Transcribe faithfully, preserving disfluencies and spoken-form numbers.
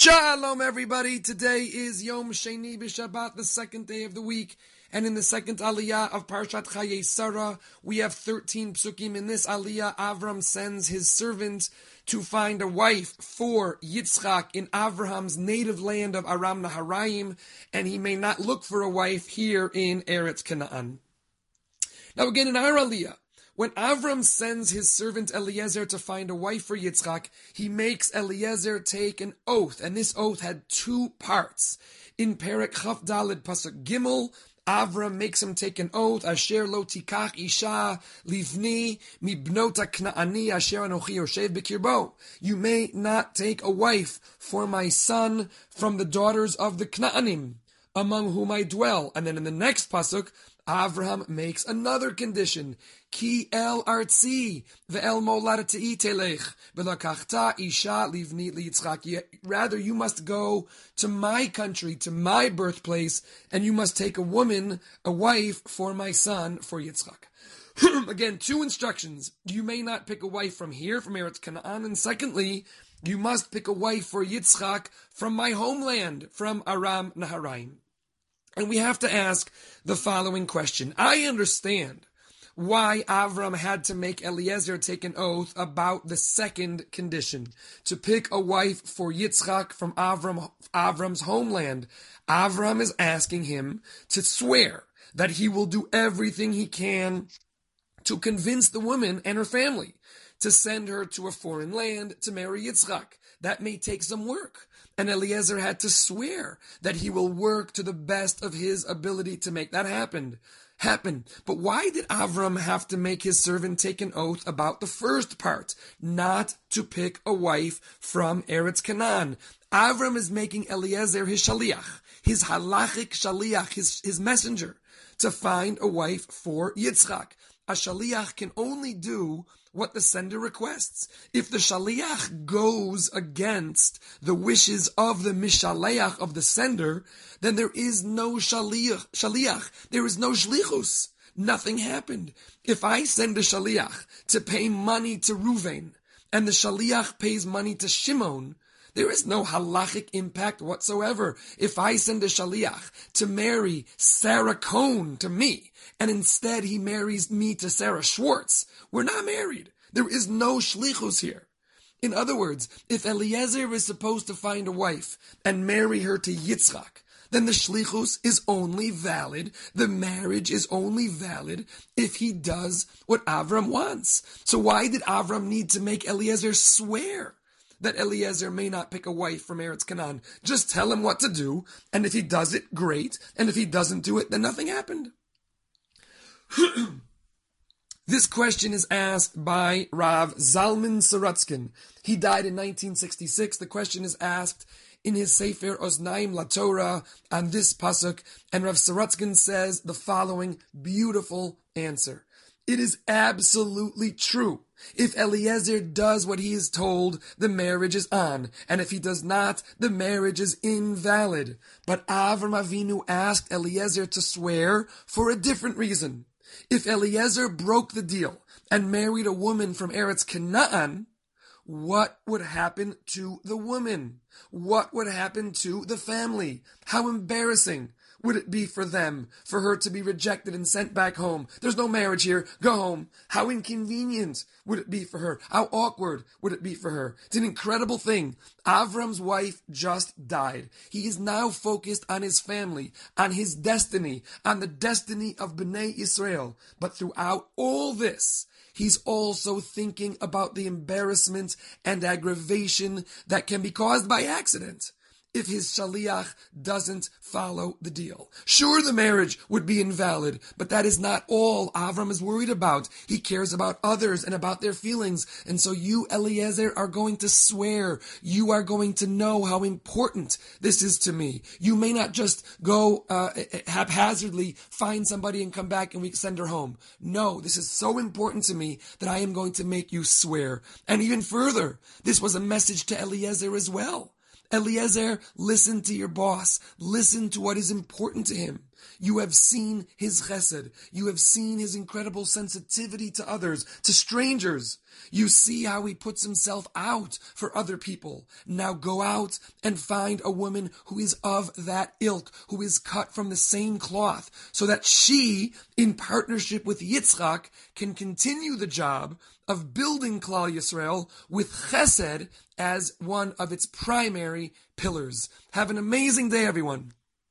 Shalom, everybody. Today is Yom Sheni B'Shabbat, the second day of the week. And in the second aliyah of Parshat Chayei Sarah, we have thirteen psukim. In this aliyah, Avram sends his servant to find a wife for Yitzchak in Avraham's native land of Aram Naharaim, and he may not look for a wife here in Eretz Canaan. Now again, in our aliyah, when Avram sends his servant Eliezer to find a wife for Yitzchak, he makes Eliezer take an oath, and this oath had two parts. In Perek Chaf Daled Pasuk Gimel, Avram makes him take an oath, Asher lo tikach isha livni mibnota knaani asher anochi yoshev b'kirbo. You may not take a wife for my son from the daughters of the Knaanim, among whom I dwell. And then in the next pasuk, Avraham makes another condition. Ki el artzi ve'el moladati telech v'lakachta isha livni liyitzchak. Rather, you must go to my country, to my birthplace, and you must take a woman, a wife, for my son, for Yitzchak. Again, two instructions. You may not pick a wife from here, from Eretz Canaan, and secondly, you must pick a wife for Yitzchak from my homeland, from Aram Naharaim. And we have to ask the following question. I understand why Avram had to make Eliezer take an oath about the second condition, to pick a wife for Yitzchak from Avram, Avram's homeland. Avram is asking him to swear that he will do everything he can to convince the woman and her family to send her to a foreign land to marry Yitzchak. That may take some work. And Eliezer had to swear that he will work to the best of his ability to make that happen. Happen. But why did Avram have to make his servant take an oath about the first part, not to pick a wife from Eretz Canaan? Avram is making Eliezer his shaliach, his halachic shaliach, his, his messenger, to find a wife for Yitzchak. A shaliach can only do what the sender requests. If the shaliach goes against the wishes of the mishaleach, of the sender, then there is no shaliach. shaliach. There is no shlichus. Nothing happened. If I send a shaliach to pay money to Ruvain, and the shaliach pays money to Shimon, there is no halachic impact whatsoever. If I send a shaliach to marry Sarah Cohn to me, and instead he marries me to Sarah Schwartz, we're not married. There is no shlichus here. In other words, if Eliezer is supposed to find a wife and marry her to Yitzchak, then the shlichus is only valid, the marriage is only valid if he does what Avram wants. So why did Avram need to make Eliezer swear that Eliezer may not pick a wife from Eretz Canaan? Just tell him what to do, and if he does it, great, and if he doesn't do it, then nothing happened. This question is asked by Rav Zalman Sorotzkin. He died in nineteen sixty-six. The question is asked in his Sefer Oznaim LaTorah on this pasuk, and Rav Sorotzkin says the following beautiful answer. It is absolutely true. If Eliezer does what he is told, the marriage is on. And if he does not, the marriage is invalid. But Avram Avinu asked Eliezer to swear for a different reason. If Eliezer broke the deal and married a woman from Eretz Canaan, what would happen to the woman? What would happen to the family? How embarrassing would it be for them, for her to be rejected and sent back home? There's no marriage here. Go home. How inconvenient would it be for her? How awkward would it be for her? It's an incredible thing. Avram's wife just died. He is now focused on his family, on his destiny, on the destiny of Bnei Israel. But throughout all this, he's also thinking about the embarrassment and aggravation that can be caused by accident if his shaliach doesn't follow the deal. Sure, the marriage would be invalid, but that is not all Avram is worried about. He cares about others and about their feelings. And so you, Eliezer, are going to swear. You are going to know how important this is to me. You may not just go uh, haphazardly, find somebody and come back and we send her home. No, this is so important to me that I am going to make you swear. And even further, this was a message to Eliezer as well. Eliezer, listen to your boss. Listen to what is important to him. You have seen his chesed. You have seen his incredible sensitivity to others, to strangers. You see how he puts himself out for other people. Now go out and find a woman who is of that ilk, who is cut from the same cloth, so that she, in partnership with Yitzchak, can continue the job of building Klal Yisrael with chesed as one of its primary pillars. Have an amazing day, everyone.